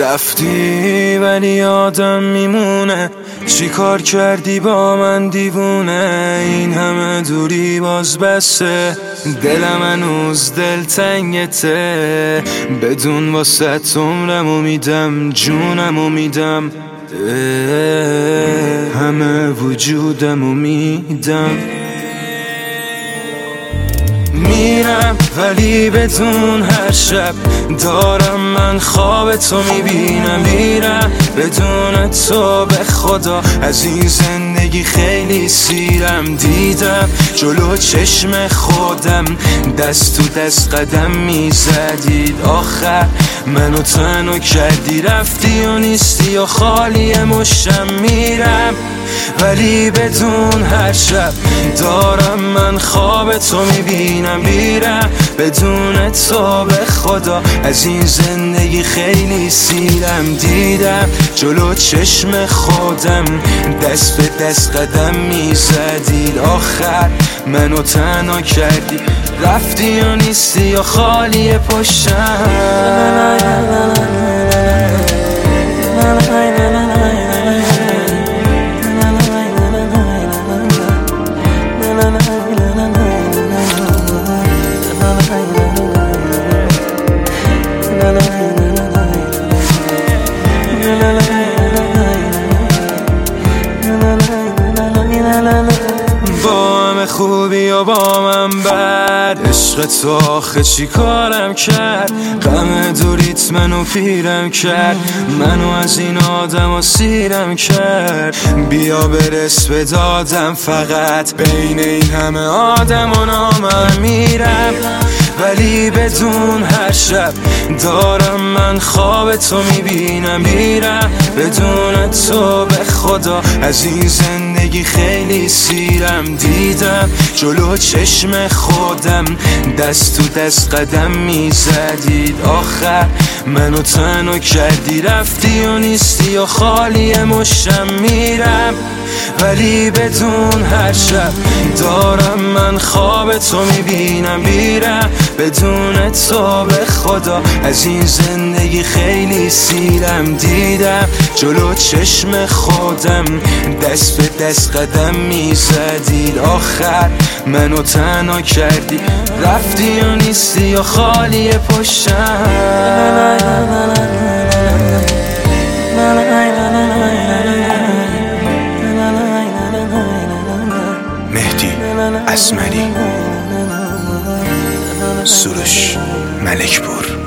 رفتی ولی یادم میمونه چی کار کردی با من دیوونه. این همه دوری باز بسه، دلم هنوز دلتنگته. بدون واسه عمرمو میدم، جونمو میدم، همه وجودمو میدم. میرم ولی بدون هر شب دارم من خواب تو میبینم. میرم بدون تو به خدا از این زندگی خیلی سیرم. دیدم جلو چشم خودم دست تو دست قدم میزدید، آخر منو تنها کردی. رفتی و نیستی و خالی مشتم. میرم ولی بدون هر شب دارم من خواب تو میبینم. میرم بدون تو به خدا از این زندگی خیلی سیرم. دیدم جلو چشم خودم دست به دست قدم میزدید، آخر منو تنها کردی. رفتی و نیستی و خالی پشتم. خوبی و با من بد، عشق تو آخه چی کارم کرد؟ غم دوریت منو پیرم کرد، منو از این آدم و سیرم کرد. بیا برس به دادم فقط بین این همه آدم و نامم. میرم ولی بدون هر شب دارم من خواب تو میبینم. میرم بدون تو به خدا از این زندگی خیلی سیرم. دیدم جلو چشم خودم دست تو دست قدم میزدید، آخر منو تنها کردی. رفتی و نیستی و خالی مشتم. میرم ولی بدون هر شب دارم من خواب تو میبینم. میرم بدون تو به خدا از این زندگی خیلی سیرم. دیدم جلو چشم خودم دست به دست قدم میزدید، آخر منو تنها کردی. رفتی و نیستی و خالی پشتم. مهدی اسمری، سروش ملکپور.